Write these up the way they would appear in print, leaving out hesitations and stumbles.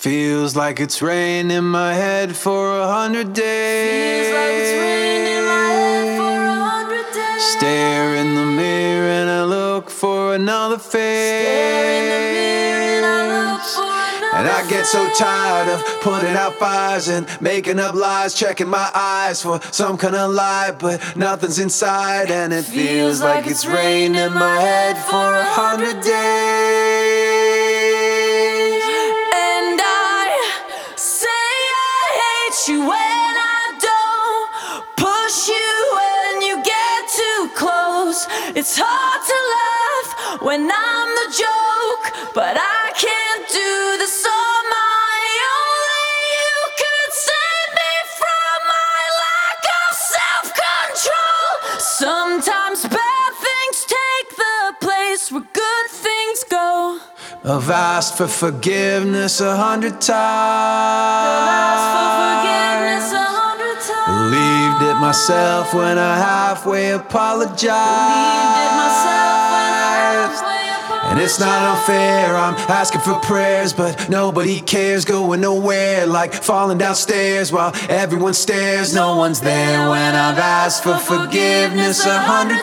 Feels like it's rained in my head for 100 days. Feels like it's rained in my head for 100 days. Stare in the mirror and I look for another face. Stare in the mirror and I look for another And I get so face. tired of putting out fires and making up lies, checking my eyes for some kind of lie, but nothing's inside, and it feels like it's rained in my head for 100 days. And I say I hate you when I don't push you when you get too close. It's hard to laugh when I'm the joke, but I can't do this on my own. You could save me from my lack of self-control. Sometimes bad things take the place where good things go. I've asked for forgiveness 100 I've asked for times. forgiveness 100 times. Believed it myself when I halfway apologized. Believed it myself when I halfway And it's not unfair, I'm asking for prayers, but nobody cares, going nowhere, like falling downstairs while everyone stares. No one's there when I've asked for forgiveness 100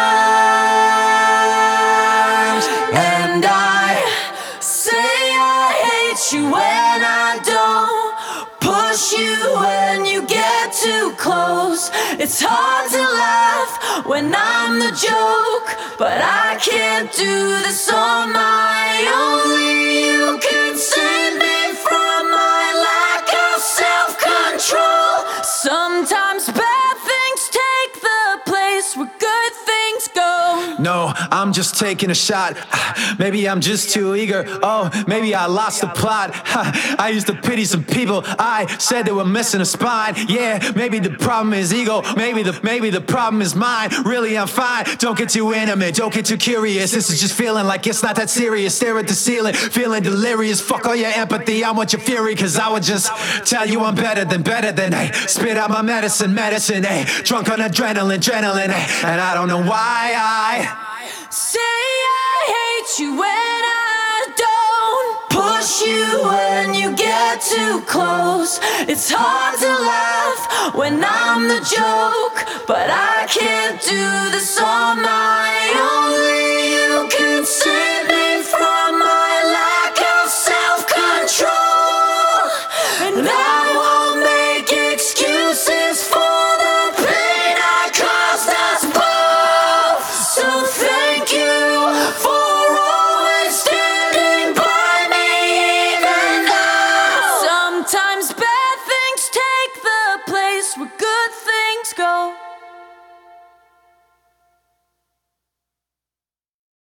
times. And I say I hate you when I don't push you when you get too close. It's hard to laugh when I'm the joke, but I can't do this on my own. Only you can save me from my lack of self-control. Sometimes bad things take the place where good things go. no, I'm just taking a shot. Maybe I'm just too eager. Oh, maybe I lost the plot. I used to pity some people. I said they were missing a spine. Yeah, maybe the problem is ego. Maybe the problem is mine. Really, I'm fine. Don't get too intimate. Don't get too curious. This is just feeling like it's not that serious. Stare at the ceiling, feeling delirious. Fuck all your empathy. I want your fury, cause I would just tell you I'm better than, hey. Spit out my medicine, hey. Drunk on adrenaline, hey. And I don't know why I Say I hate you when I don't push you when you get too close. It's hard to laugh when I'm the joke, but I can't do this on my own. Only you can say